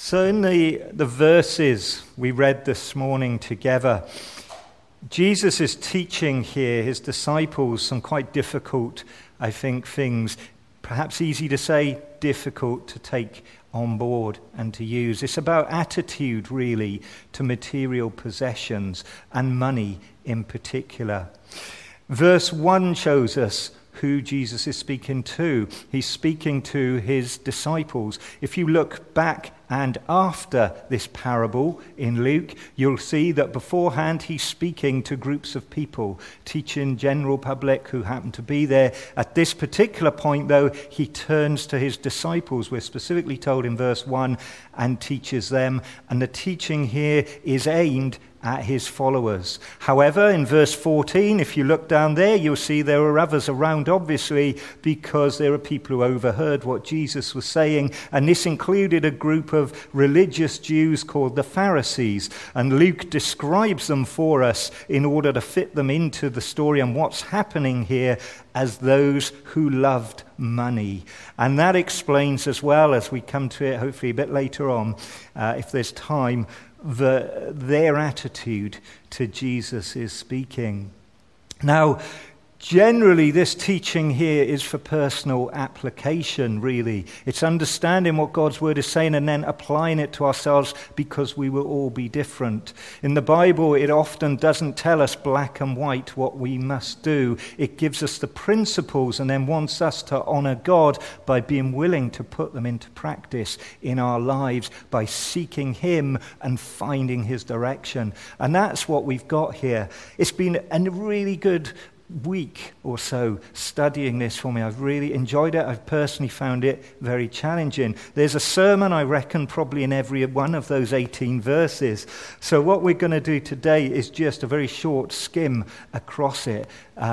So in the verses we read this morning together, Jesus is teaching here his disciples some quite difficult, I think, things, perhaps easy to say, difficult to take on board and to use. It's about attitude, really, to material possessions and money in particular. Verse 1 shows us who Jesus is speaking to. He's speaking to his disciples. If you look back and after this parable in Luke, you'll see that beforehand he's speaking to groups of people, teaching general public who happen to be there. At this particular point, though, he turns to his disciples. We're specifically told in verse 1, and teaches them. And the teaching here is aimed at his followers. However, in verse 14, if you look down there, you'll see there are others around, obviously, because there are people who overheard what Jesus was saying, and this included a group of religious Jews called the Pharisees, and Luke describes them for us in order to fit them into the story and what's happening here as those who loved money. And that explains as well, as we come to it hopefully a bit later on, if there's time, their attitude to Jesus is speaking. Now, generally, this teaching here is for personal application, really. It's understanding what God's word is saying and then applying it to ourselves, because we will all be different. In the Bible, it often doesn't tell us black and white what we must do. It gives us the principles and then wants us to honor God by being willing to put them into practice in our lives, by seeking him and finding his direction. And that's what we've got here. It's been a really good week or so studying this for me. I've really enjoyed it. I've personally found it very challenging. There's a sermon, I reckon, probably in every one of those 18 verses. So what we're going to do today is just a very short skim across it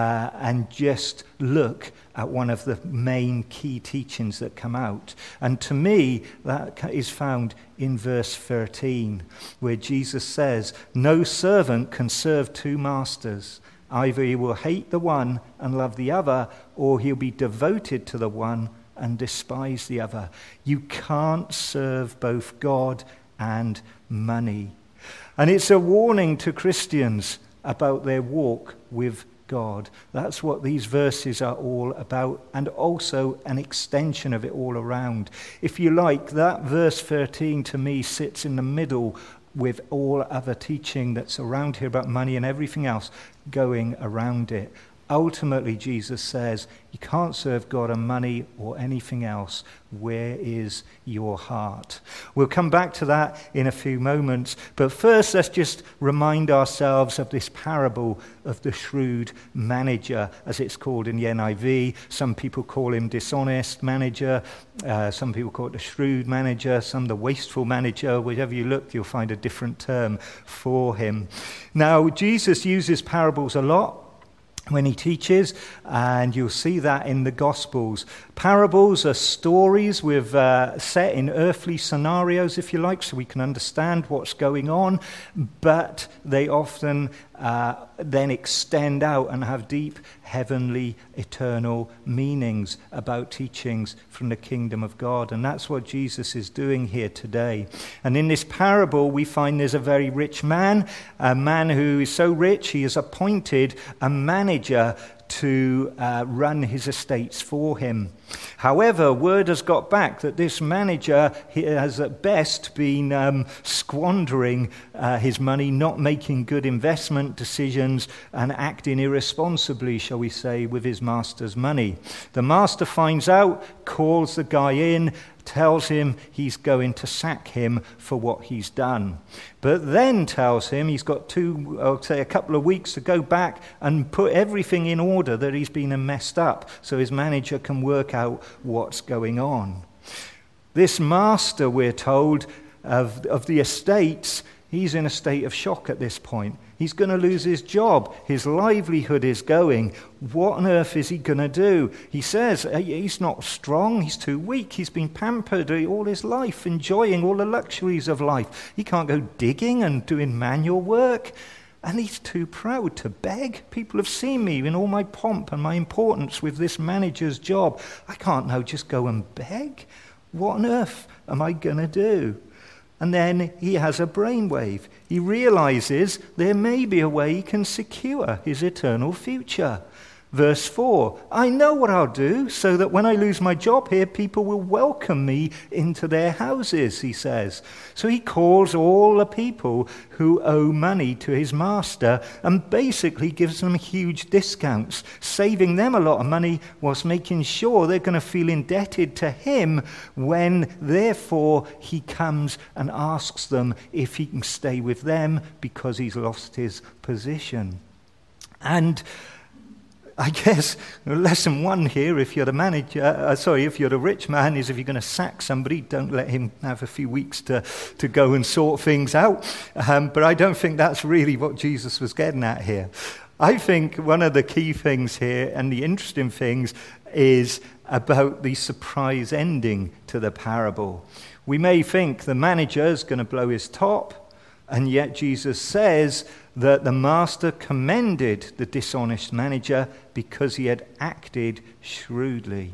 and just look at one of the main key teachings that come out. And to me, that is found in verse 13, where Jesus says, "No servant can serve two masters. Either he will hate the one and love the other, or he'll be devoted to the one and despise the other." You can't serve both God and money. And it's a warning to Christians about their walk with God. That's what these verses are all about, and also an extension of it all around. If you like, that verse 13 to me sits in the middle with all other teaching that's around here about money and everything else going around it. Ultimately, Jesus says, you can't serve God and money or anything else. Where is your heart? We'll come back to that in a few moments. But first, let's just remind ourselves of this parable of the shrewd manager, as it's called in the NIV. Some people call him dishonest manager. Some people call it the shrewd manager. Some the wasteful manager. Wherever you look, you'll find a different term for him. Now, Jesus uses parables a lot when he teaches, and you'll see that in the Gospels. Parables are stories with set in earthly scenarios, if you like, so we can understand what's going on, but they often then extend out and have deep, heavenly, eternal meanings about teachings from the kingdom of God. And that's what Jesus is doing here today. And in this parable, we find there's a very rich man, a man who is so rich he has appointed a manager to run his estates for him. However, word has got back that this manager has at best been squandering his money, not making good investment decisions, and acting irresponsibly, shall we say, with his master's money. The master finds out, calls the guy in, tells him he's going to sack him for what he's done. But then tells him he's got a couple of weeks to go back and put everything in order that he's been messed up, so his manager can work out what's going on. This master, we're told, of the estates, he's in a state of shock at this point. He's going to lose his job. His livelihood is going. What on earth is he going to do? He says he's not strong. He's too weak. He's been pampered all his life, enjoying all the luxuries of life. He can't go digging and doing manual work. And he's too proud to beg. People have seen me in all my pomp and my importance with this manager's job. I can't now just go and beg. What on earth am I going to do? And then he has a brainwave. He realizes there may be a way he can secure his eternal future. Verse 4, I know what I'll do so that when I lose my job here, people will welcome me into their houses, he says. So he calls all the people who owe money to his master and basically gives them huge discounts, saving them a lot of money whilst making sure they're going to feel indebted to him when, therefore, he comes and asks them if he can stay with them because he's lost his position. And I guess lesson one here, if you're the manager, if you're the rich man, is if you're going to sack somebody, don't let him have a few weeks to go and sort things out. But I don't think that's really what Jesus was getting at here. I think one of the key things here and the interesting things is about the surprise ending to the parable. We may think the manager is going to blow his top, and yet Jesus says that the master commended the dishonest manager because he had acted shrewdly.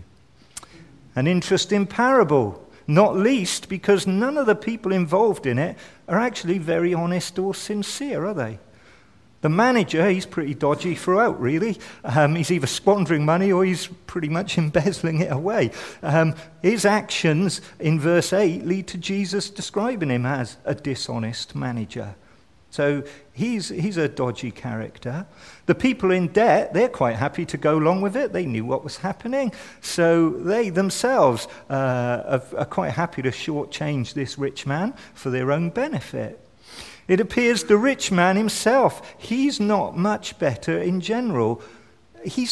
An interesting parable, not least because none of the people involved in it are actually very honest or sincere, are they? The manager, he's pretty dodgy throughout, really. He's either squandering money or he's pretty much embezzling it away. His actions in verse 8 lead to Jesus describing him as a dishonest manager. So he's a dodgy character. The people in debt, they're quite happy to go along with it. They knew what was happening. So they themselves are quite happy to shortchange this rich man for their own benefit. It appears the rich man himself, he's not much better in general. He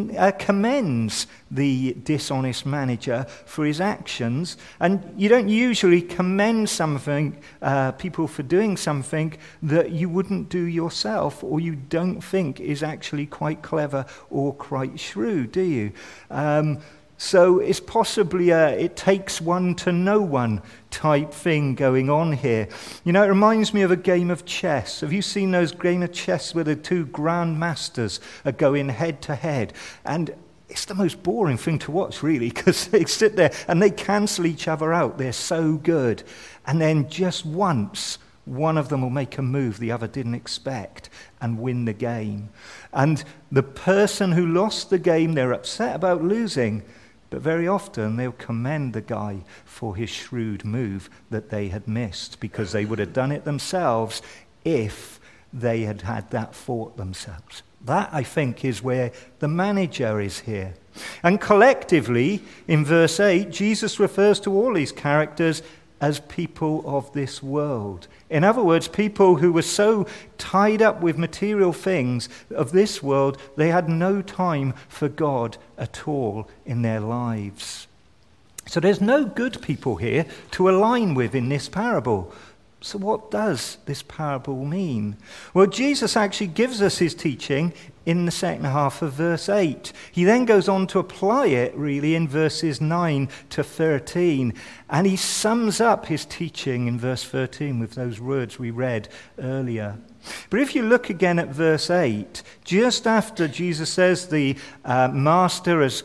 commends the dishonest manager for his actions. And you don't usually commend people for doing something that you wouldn't do yourself or you don't think is actually quite clever or quite shrewd, do you? So it's possibly it takes one to know one type thing going on here. You know, it reminds me of a game of chess. Have you seen those game of chess where the two grandmasters are going head to head? And it's the most boring thing to watch, really, because they sit there and they cancel each other out. They're so good. And then just once, one of them will make a move the other didn't expect and win the game. And the person who lost the game, they're upset about losing, but very often they'll commend the guy for his shrewd move that they had missed because they would have done it themselves if they had had that thought themselves. That, I think, is where the manager is here. And collectively, in verse 8, Jesus refers to all these characters as people of this world. In other words, people who were so tied up with material things of this world, they had no time for God at all in their lives. So there's no good people here to align with in this parable. So what does this parable mean? Well, Jesus actually gives us his teaching in the second half of verse 8. He then goes on to apply it really in verses 9 to 13. And he sums up his teaching in verse 13 with those words we read earlier. But if you look again at verse 8, just after Jesus says the master has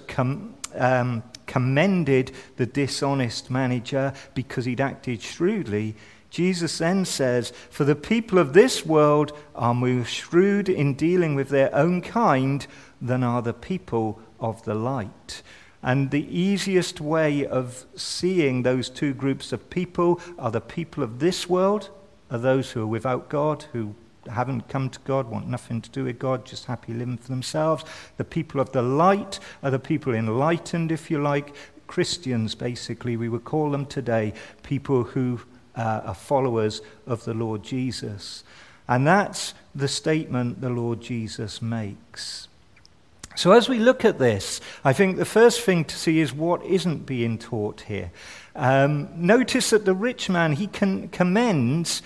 commended the dishonest manager because he'd acted shrewdly, Jesus then says, for the people of this world are more shrewd in dealing with their own kind than are the people of the light. And the easiest way of seeing those two groups of people are the people of this world, are those who are without God, who haven't come to God, want nothing to do with God, just happy living for themselves. The people of the light are the people enlightened, if you like. Christians, basically, we would call them today, people who are followers of the Lord Jesus. And that's the statement the Lord Jesus makes. So as we look at this, I think the first thing to see is what isn't being taught here. Notice that the rich man, he commends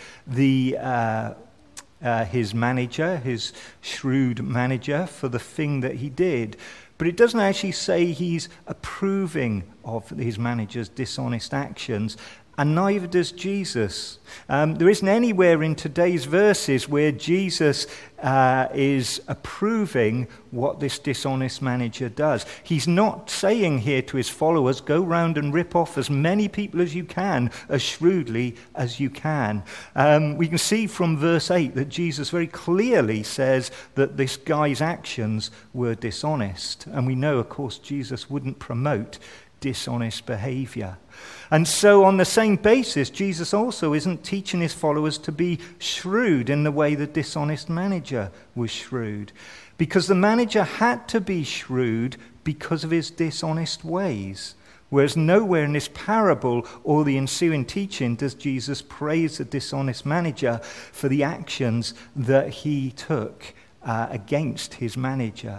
his manager, his shrewd manager, for the thing that he did. But it doesn't actually say he's approving of his manager's dishonest actions. and neither does Jesus. There isn't anywhere in today's verses where Jesus is approving what this dishonest manager does. He's not saying here to his followers, go round and rip off as many people as you can, as shrewdly as you can. We can see from verse 8 that Jesus very clearly says that this guy's actions were dishonest. And we know, of course, Jesus wouldn't promote dishonest behavior. And so on the same basis, Jesus also isn't teaching his followers to be shrewd in the way the dishonest manager was shrewd. Because the manager had to be shrewd because of his dishonest ways. Whereas nowhere in this parable or the ensuing teaching does Jesus praise the dishonest manager for the actions that he took against his manager.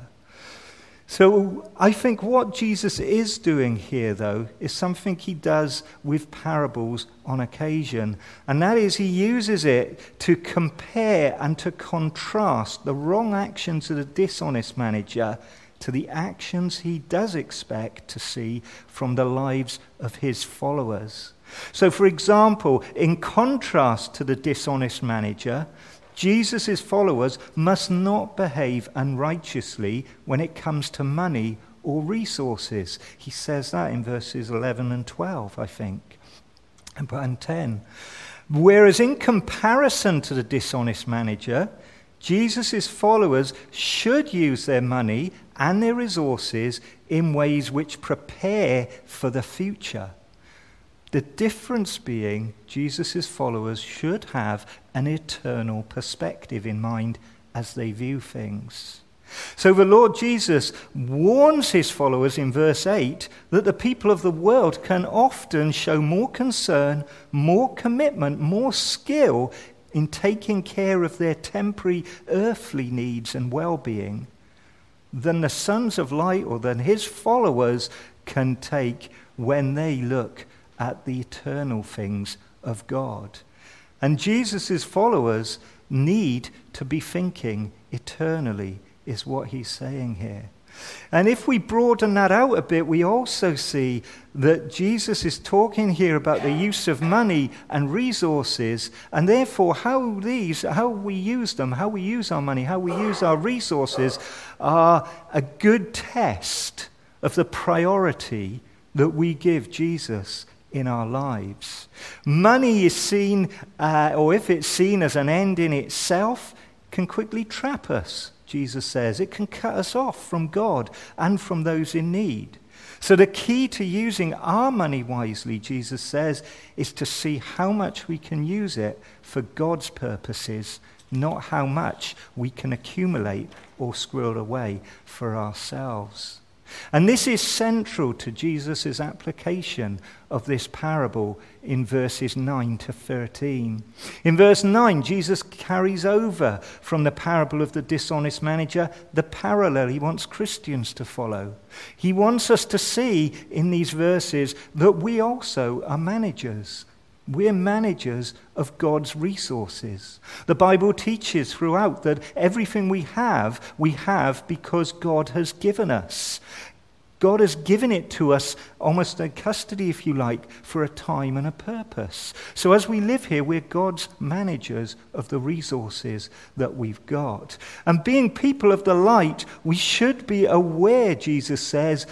So I think what Jesus is doing here, though, is something he does with parables on occasion. And that is he uses it to compare and to contrast the wrong actions of the dishonest manager to the actions he does expect to see from the lives of his followers. So, for example, in contrast to the dishonest manager, Jesus' followers must not behave unrighteously when it comes to money or resources. He says that in verses 11 and 12, I think, and 10. Whereas in comparison to the dishonest manager, Jesus' followers should use their money and their resources in ways which prepare for the future. The difference being Jesus' followers should have an eternal perspective in mind as they view things. So the Lord Jesus warns his followers in verse 8 that the people of the world can often show more concern, more commitment, more skill in taking care of their temporary earthly needs and well-being than the sons of light or than his followers can take when they look at the eternal things of God. And Jesus' followers need to be thinking eternally, is what he's saying here. And if we broaden that out a bit, we also see that Jesus is talking here about the use of money and resources, and therefore how we use them, how we use our money, how we use our resources are a good test of the priority that we give Jesus in our lives. Money is seen, or if it's seen as an end in itself, can quickly trap us, Jesus says. It can cut us off from God and from those in need. So the key to using our money wisely, Jesus says, is to see how much we can use it for God's purposes, not how much we can accumulate or squirrel away for ourselves. And this is central to Jesus' application of this parable in verses 9 to 13. In verse 9, Jesus carries over from the parable of the dishonest manager the parallel he wants Christians to follow. He wants us to see in these verses that we also are managers. We're managers of God's resources. The Bible teaches throughout that everything we have because God has given us. God has given it to us almost in custody, if you like, for a time and a purpose. So as we live here, we're God's managers of the resources that we've got. And being people of the light, we should be aware, Jesus says,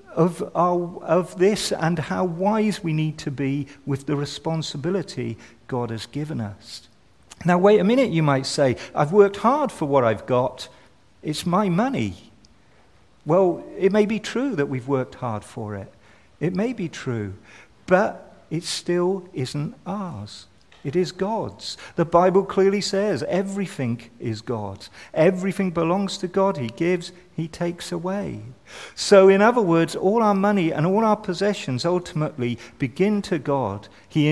of this and how wise we need to be with the responsibility God has given us. Now, wait a minute, you might say, I've worked hard for what I've got. It's my money. Well, it may be true that we've worked hard for it. It may be true, but it still isn't ours. It is God's. The Bible clearly says everything is God's. Everything belongs to God. He gives, he takes away. So in other words, all our money and all our possessions ultimately belong to God. He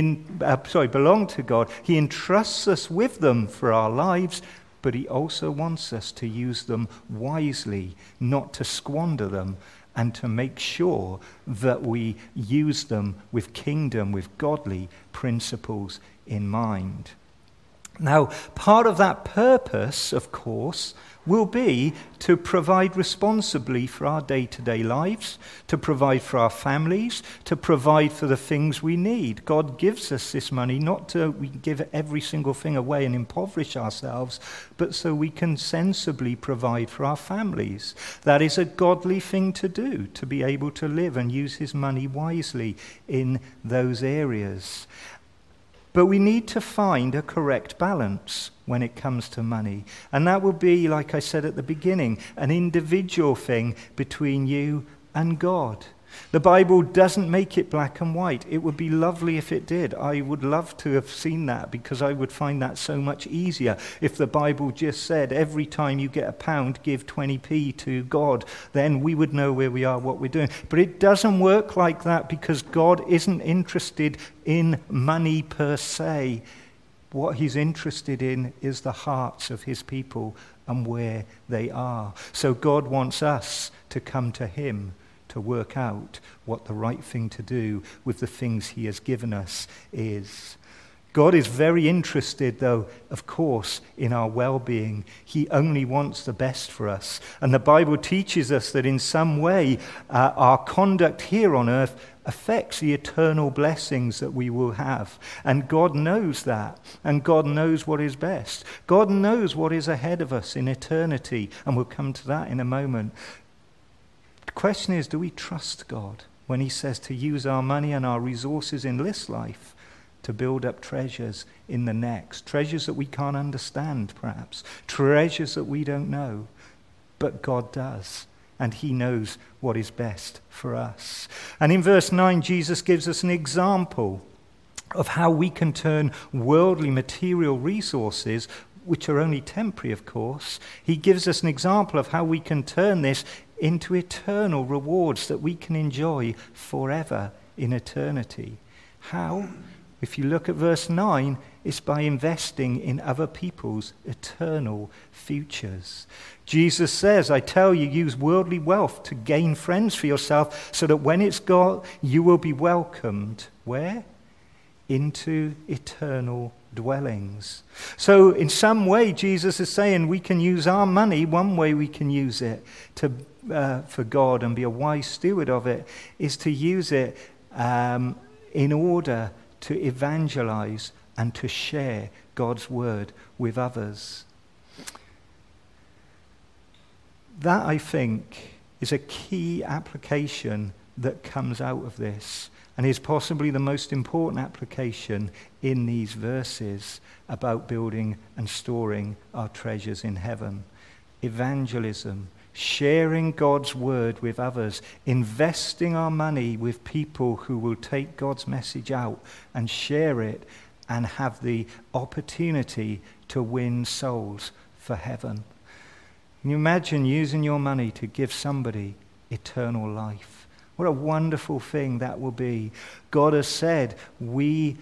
entrusts us with them for our lives, but he also wants us to use them wisely, not to squander them, and to make sure that we use them with kingdom, with godly principles in mind. Now, part of that purpose, of course, will be to provide responsibly for our day-to-day lives, to provide for our families, to provide for the things we need. God gives us this money not to we give every single thing away and impoverish ourselves, but so we can sensibly provide for our families. That is a godly thing to do, to be able to live and use his money wisely in those areas. But we need to find a correct balance when it comes to money. And that will be, like I said at the beginning, an individual thing between you and God. The Bible doesn't make it black and white. It would be lovely if it did. I would love to have seen that, because I would find that so much easier if the Bible just said every time you get a pound, give 20p to God. Then we would know where we are, what we're doing. But it doesn't work like that, because God isn't interested in money per se. What he's interested in is the hearts of his people and where they are. So God wants us to come to him to work out what the right thing to do with the things he has given us is. God is very interested, though, of course, in our well-being. He only wants the best for us. And the Bible teaches us that in some way our conduct here on earth affects the eternal blessings that we will have. And God knows that. And God knows what is best. God knows what is ahead of us in eternity. And we'll come to that in a moment. The question is, do we trust God when he says to use our money and our resources in this life to build up treasures in the next? Treasures that we can't understand, perhaps. Treasures that we don't know. But God does. And he knows what is best for us. And in verse 9, Jesus gives us an example of how we can turn worldly material resources, which are only temporary, of course. He gives us an example of how we can turn this into eternal rewards that we can enjoy forever in eternity. How? If you look at verse 9, it's by investing in other people's eternal futures. Jesus says, I tell you, use worldly wealth to gain friends for yourself, so that when it's gone, you will be welcomed. Where? Into eternal dwellings. So in some way, Jesus is saying we can use our money. One way we can use it for God and be a wise steward of it is to use it in order to evangelize and to share God's word with others. That, I think, is a key application that comes out of this, and is possibly the most important application in these verses about building and storing our treasures in heaven. Evangelism, sharing God's word with others, investing our money with people who will take God's message out and share it and have the opportunity to win souls for heaven. Can you imagine using your money to give somebody eternal life? What a wonderful thing that will be. God has said we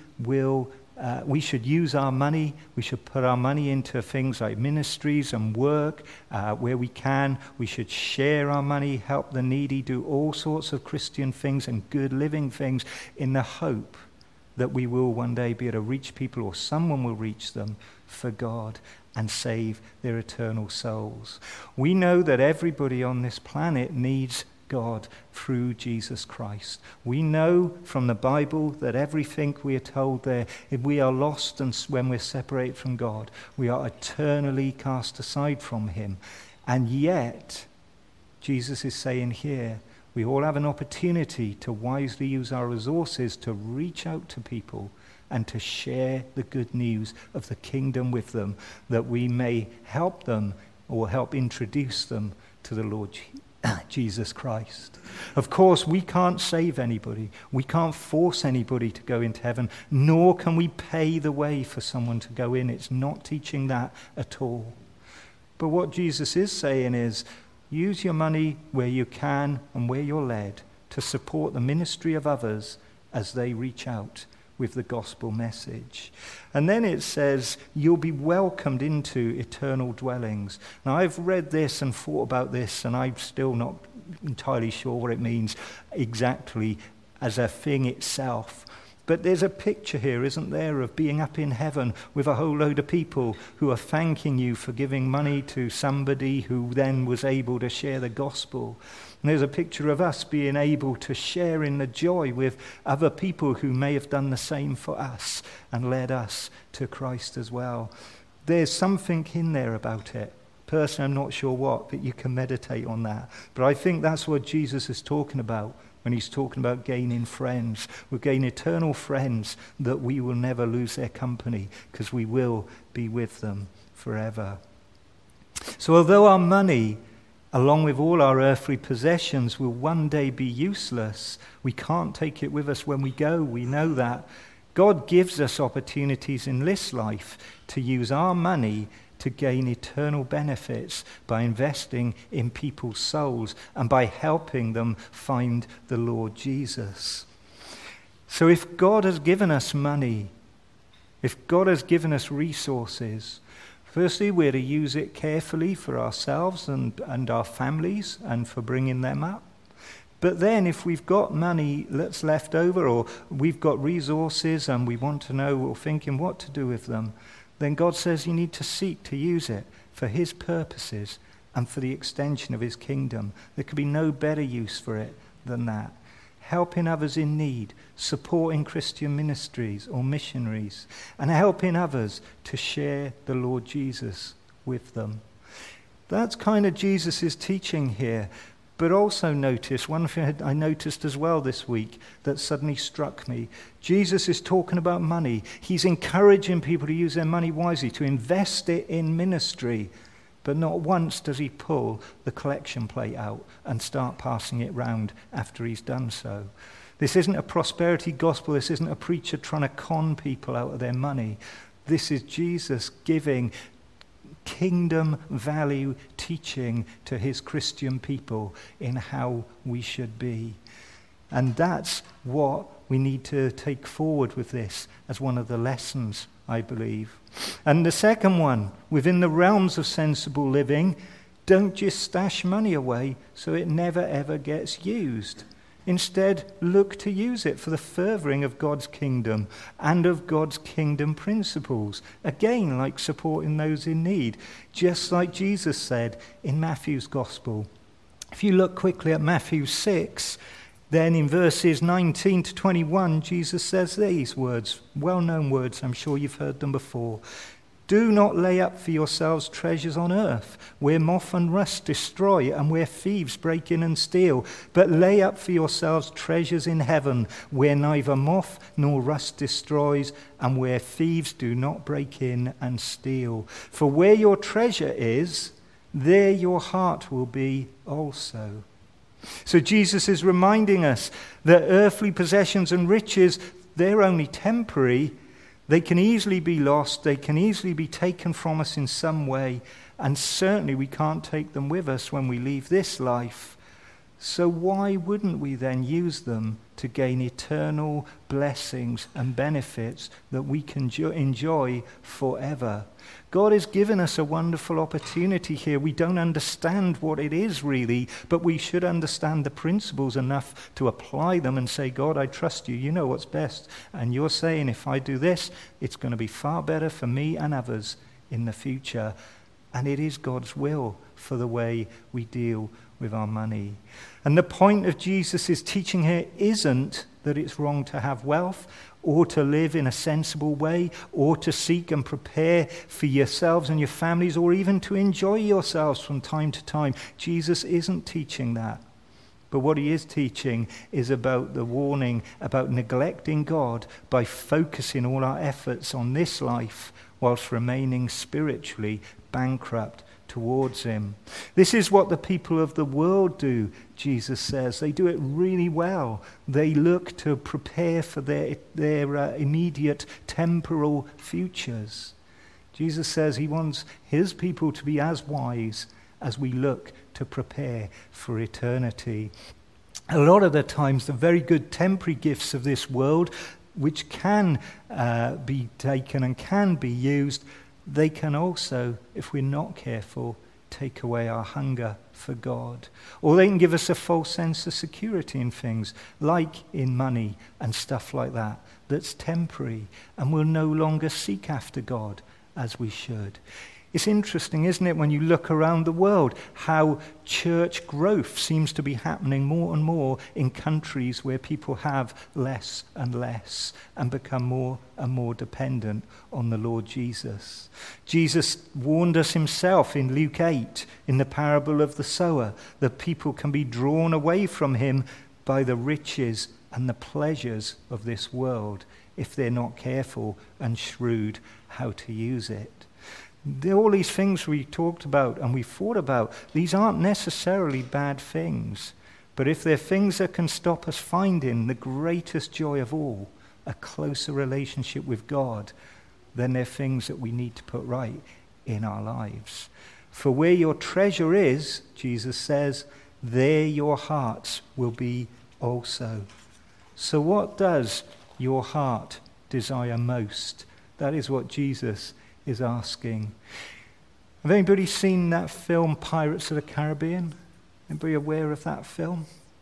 should use our money. We should put our money into things like ministries and work where we can. We should share our money, help the needy, do all sorts of Christian things and good living things in the hope that we will one day be able to reach people, or someone will reach them for God and save their eternal souls. We know that everybody on this planet needs God through Jesus Christ. We know from the Bible that everything we are told there, if we are lost and when we're separated from God, we are eternally cast aside from him. And yet, Jesus is saying here, we all have an opportunity to wisely use our resources to reach out to people and to share the good news of the kingdom with them, that we may help them or help introduce them to the Lord Jesus Christ. Of course, we can't save anybody. We can't force anybody to go into heaven, nor can we pay the way for someone to go in. It's not teaching that at all. But what Jesus is saying is, use your money where you can and where you're led to support the ministry of others as they reach out with the gospel message. And then it says, you'll be welcomed into eternal dwellings. Now, I've read this and thought about this, and I'm still not entirely sure what it means exactly as a thing itself. But there's a picture here, isn't there, of being up in heaven with a whole load of people who are thanking you for giving money to somebody who then was able to share the gospel. And there's a picture of us being able to share in the joy with other people who may have done the same for us and led us to Christ as well. There's something in there about it. Personally, I'm not sure what, but you can meditate on that. But I think that's what Jesus is talking about when he's talking about gaining friends. We'll gain eternal friends that we will never lose their company because we will be with them forever. So although our money, along with all our earthly possessions, will one day be useless, we can't take it with us when we go. We know that. God gives us opportunities in this life to use our money to gain eternal benefits by investing in people's souls and by helping them find the Lord Jesus. So if God has given us money, if God has given us resources, firstly, we're to use it carefully for ourselves and our families and for bringing them up. But then if we've got money that's left over, or we've got resources and we want to know or thinking what to do with them, then God says you need to seek to use it for his purposes and for the extension of his kingdom. There could be no better use for it than that. Helping others in need, supporting Christian ministries or missionaries, and helping others to share the Lord Jesus with them. That's kind of Jesus' teaching here. But also notice, one thing I noticed as well this week that suddenly struck me. Jesus is talking about money. He's encouraging people to use their money wisely, to invest it in ministry. But not once does he pull the collection plate out and start passing it round after he's done so. This isn't a prosperity gospel. This isn't a preacher trying to con people out of their money. This is Jesus giving kingdom value teaching to his Christian people in how we should be. And that's what we need to take forward with this as one of the lessons, I believe. And the second one, within the realms of sensible living, don't just stash money away so it never ever gets used. Instead, look to use it for the furthering of God's kingdom and of God's kingdom principles. Again, like supporting those in need, just like Jesus said in Matthew's Gospel. If you look quickly at Matthew 6, then in verses 19 to 21, Jesus says these words, well-known words, I'm sure you've heard them before. Do not lay up for yourselves treasures on earth, where moth and rust destroy, and where thieves break in and steal. But lay up for yourselves treasures in heaven, where neither moth nor rust destroys, and where thieves do not break in and steal. For where your treasure is, there your heart will be also. So Jesus is reminding us that earthly possessions and riches, they're only temporary. They can easily be lost, they can easily be taken from us in some way, and certainly we can't take them with us when we leave this life. So why wouldn't we then use them to gain eternal blessings and benefits that we can enjoy forever? God has given us a wonderful opportunity here. We don't understand what it is really, but we should understand the principles enough to apply them and say, God, I trust you. You know what's best. And you're saying if I do this, it's going to be far better for me and others in the future. And it is God's will for the way we deal with our money. And the point of Jesus' teaching here isn't that it's wrong to have wealth or to live in a sensible way or to seek and prepare for yourselves and your families or even to enjoy yourselves from time to time. Jesus isn't teaching that. But what he is teaching is about the warning about neglecting God by focusing all our efforts on this life whilst remaining spiritually bankrupt towards him. This is what the people of the world do, Jesus says. They do it really well. They look to prepare for their immediate temporal futures. Jesus says he wants his people to be as wise as we look to prepare for eternity. A lot of the times, the very good temporary gifts of this world, which can be taken and can be used, they can also, if we're not careful, take away our hunger for God. Or they can give us a false sense of security in things, like in money and stuff like that, that's temporary, and we'll no longer seek after God as we should. It's interesting, isn't it, when you look around the world, how church growth seems to be happening more and more in countries where people have less and less and become more and more dependent on the Lord Jesus. Jesus warned us himself in Luke 8, in the parable of the sower, that people can be drawn away from him by the riches and the pleasures of this world if they're not careful and shrewd how to use it. All these things we talked about and we thought about, these aren't necessarily bad things. But if they're things that can stop us finding the greatest joy of all, a closer relationship with God, then they're things that we need to put right in our lives. For where your treasure is, Jesus says, there your hearts will be also. So what does your heart desire most? That is what Jesus is asking. Have anybody seen that film, Pirates of the Caribbean? Anybody aware of that film?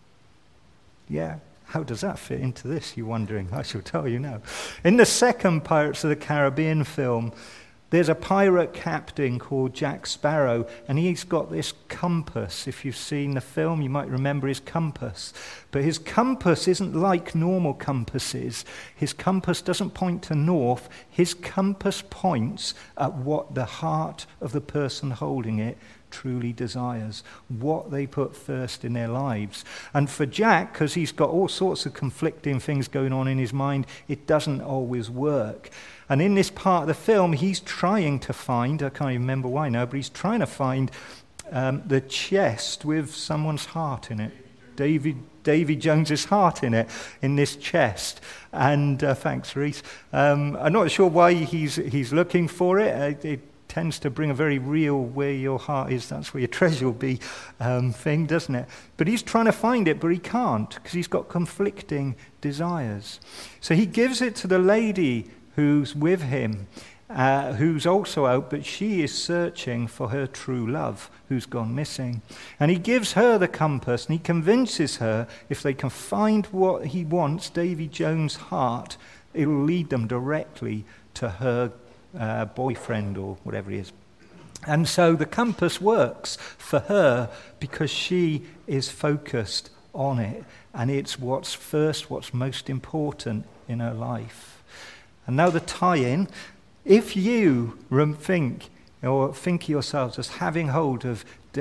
Yeah. How does that fit into this, you're wondering? I shall tell you now. In the second Pirates of the Caribbean film, there's a pirate captain called Jack Sparrow, and he's got this compass. If you've seen the film, you might remember his compass. But his compass isn't like normal compasses. His compass doesn't point to north. His compass points at what the heart of the person holding it truly desires, what they put first in their lives. And for Jack, because he's got all sorts of conflicting things going on in his mind, it doesn't always work. And in this part of the film, he's trying to find, I can't even remember why now, but he's trying to find the chest with someone's heart in it. Davy Jones's heart in it, in this chest. And thanks, Reese. I'm not sure why he's looking for it. It tends to bring a very real where your heart is, that's where your treasure will be thing, doesn't it? But he's trying to find it, but he can't, because he's got conflicting desires. So he gives it to the lady who's with him, who's also out, but she is searching for her true love, who's gone missing. And he gives her the compass, and he convinces her if they can find what he wants, Davy Jones' heart, it'll lead them directly to her boyfriend or whatever he is. And so the compass works for her because she is focused on it, and it's what's first, what's most important in her life. And now the tie-in, if you think of yourselves as having hold of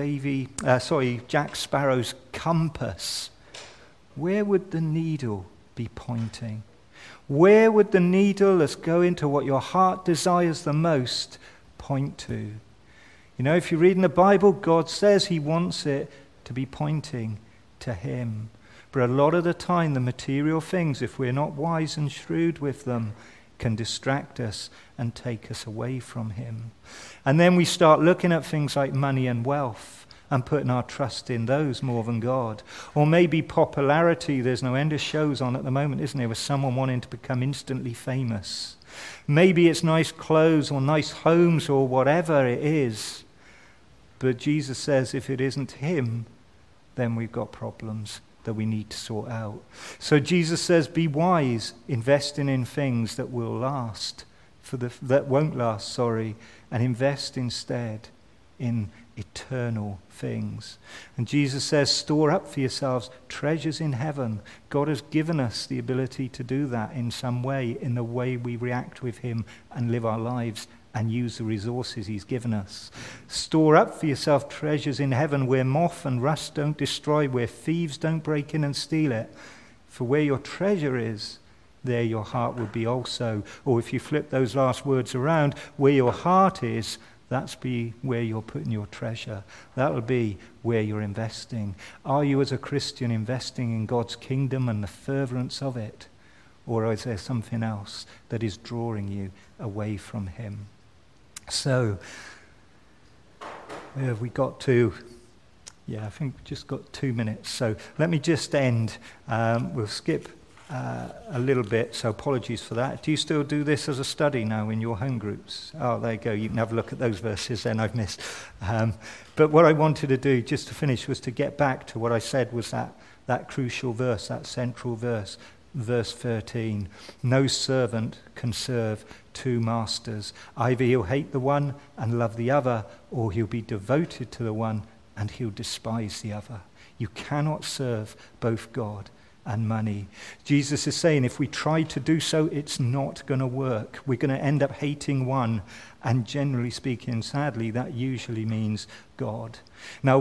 Jack Sparrow's compass, where would the needle be pointing? Where would the needle that's going to what your heart desires the most point to? You know, if you read in the Bible, God says he wants it to be pointing to him. But a lot of the time, the material things, if we're not wise and shrewd with them, can distract us and take us away from him. And then we start looking at things like money and wealth and putting our trust in those more than God. Or maybe popularity. There's no end of shows on at the moment, isn't there, with someone wanting to become instantly famous. Maybe it's nice clothes or nice homes or whatever it is. But Jesus says if it isn't him, then we've got problems that we need to sort out. So Jesus says, be wise, investing in things that will last, that won't last, and invest instead in eternal things. And Jesus says, store up for yourselves treasures in heaven. God has given us the ability to do that in some way, in the way we react with him and live our lives and use the resources he's given us. Store up for yourself treasures in heaven where moth and rust don't destroy, where thieves don't break in and steal it. For where your treasure is, there your heart will be also. Or if you flip those last words around, where your heart is, that's be where you're putting your treasure. That'll be where you're investing. Are you as a Christian investing in God's kingdom and the furtherance of it? Or is there something else that is drawing you away from him? So, where have we got to? Yeah, I think we've just got 2 minutes. So let me just end. We'll skip a little bit, so apologies for that. Do you still do this as a study now in your home groups? Oh, there you go. You can have a look at those verses then I've missed. But what I wanted to do, just to finish, was to get back to what I said was that crucial verse, that central verse, verse 13. No servant can serve two masters. Either he'll hate the one and love the other, or he'll be devoted to the one and he'll despise the other. You cannot serve both God and money. Jesus is saying if we try to do so, it's not going to work. We're going to end up hating one, and generally speaking, sadly, that usually means God. Now,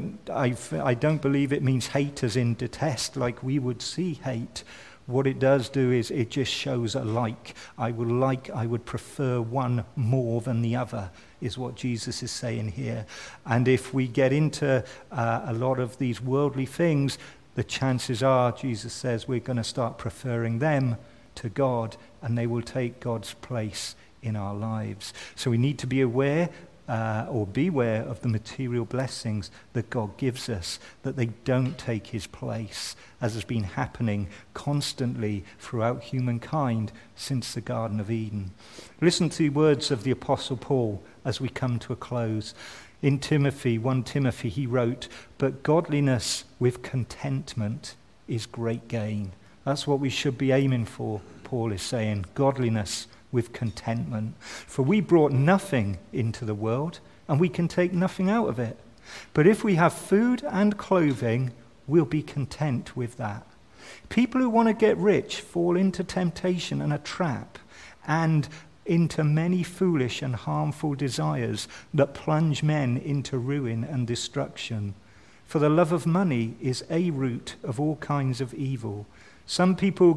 I don't believe it means hate as in detest, like we would see hate. What it does do is it just shows a like. I would prefer one more than the other, is what Jesus is saying here. And if we get into a lot of these worldly things, the chances are, Jesus says, we're going to start preferring them to God, and they will take God's place in our lives. So we need to be aware or beware of the material blessings that God gives us, that they don't take his place, as has been happening constantly throughout humankind since the Garden of Eden. Listen to the words of the Apostle Paul as we come to a close. In Timothy, 1 Timothy, he wrote, "But godliness with contentment is great gain." That's what we should be aiming for, Paul is saying, godliness with contentment. For we brought nothing into the world, and we can take nothing out of it. But if we have food and clothing, we'll be content with that. People who want to get rich fall into temptation and a trap, and into many foolish and harmful desires that plunge men into ruin and destruction. For the love of money is a root of all kinds of evil. Some people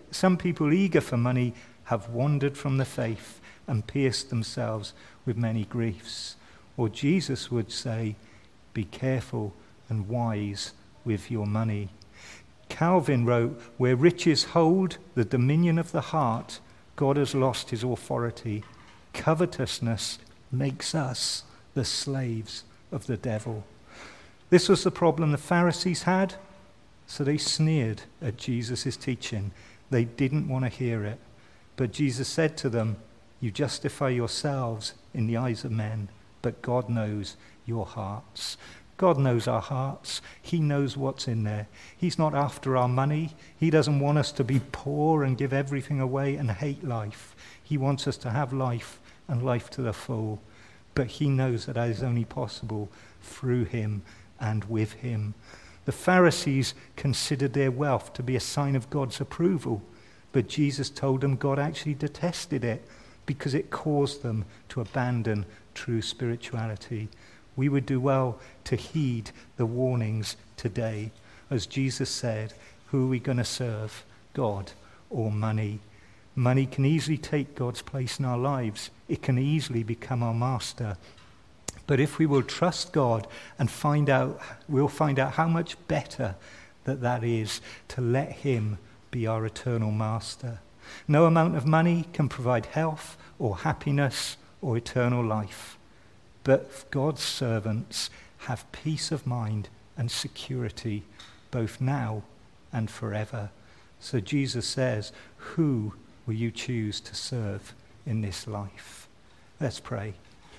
eager for money have wandered from the faith and pierced themselves with many griefs. Or Jesus would say, be careful and wise with your money. Calvin wrote, where riches hold the dominion of the heart, God has lost his authority. Covetousness makes us the slaves of the devil. This was the problem the Pharisees had, so they sneered at Jesus' teaching. They didn't want to hear it. But Jesus said to them, you justify yourselves in the eyes of men, but God knows your hearts. God knows our hearts. He knows what's in there. He's not after our money. He doesn't want us to be poor and give everything away and hate life. He wants us to have life and life to the full. But he knows that is only possible through him and with him. The Pharisees considered their wealth to be a sign of God's approval, but Jesus told them God actually detested it because it caused them to abandon true spirituality. We would do well to heed the warnings today. As Jesus said, who are we going to serve, God or money? Money can easily take God's place in our lives. It can easily become our master. But if we will trust God and we'll find out how much better that is to let him be our eternal master. No amount of money can provide health or happiness or eternal life. But God's servants have peace of mind and security both now and forever. So Jesus says, who will you choose to serve in this life? Let's pray.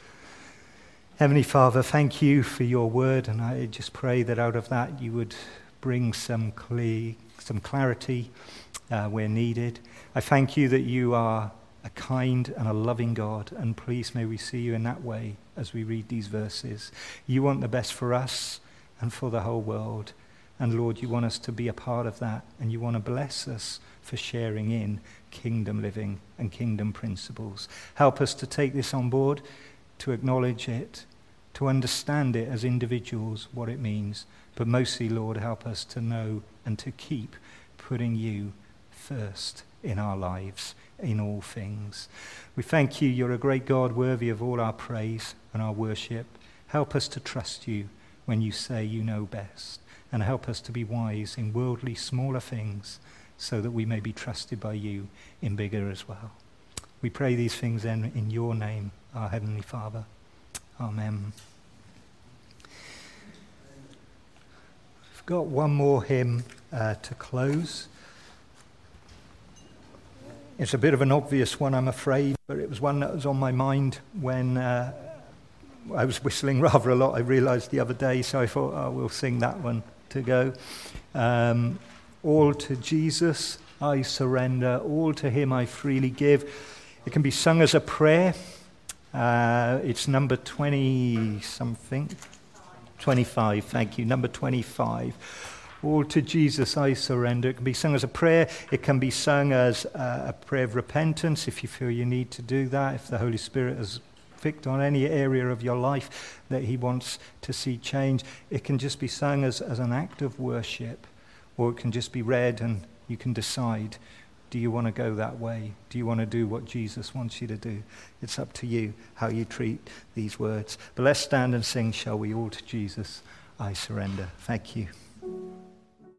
Heavenly Father, thank you for your word, and I just pray that out of that you would bring some clarity where needed. I thank you that you are a kind and a loving God, and please may we see you in that way as we read these verses. You want the best for us and for the whole world, and Lord, you want us to be a part of that, and you want to bless us for sharing in kingdom living and kingdom principles. Help us to take this on board, to acknowledge it, to understand it as individuals, what it means, but mostly, Lord, help us to know and to keep putting you first in our lives, in all things. We thank you, you're a great God, worthy of all our praise and our worship. Help us to trust you when you say you know best, and help us to be wise in worldly smaller things so that we may be trusted by you in bigger as well. We pray these things then in your name, our Heavenly Father. Amen. I've got one more hymn to close. It's a bit of an obvious one, I'm afraid, but it was one that was on my mind when I was whistling rather a lot, I realised the other day, so I thought, oh, we'll sing that one to go. All to Jesus I surrender, all to him I freely give. It can be sung as a prayer. It's number 20-something. 25, thank you, number 25. All to Jesus I surrender. It can be sung as a prayer. It can be sung as a prayer of repentance if you feel you need to do that, if the Holy Spirit has picked on any area of your life that he wants to see change. It can just be sung as an act of worship, or it can just be read and you can decide, do you want to go that way? Do you want to do what Jesus wants you to do? It's up to you how you treat these words. But let's stand and sing, shall we? All to Jesus I surrender. Thank you.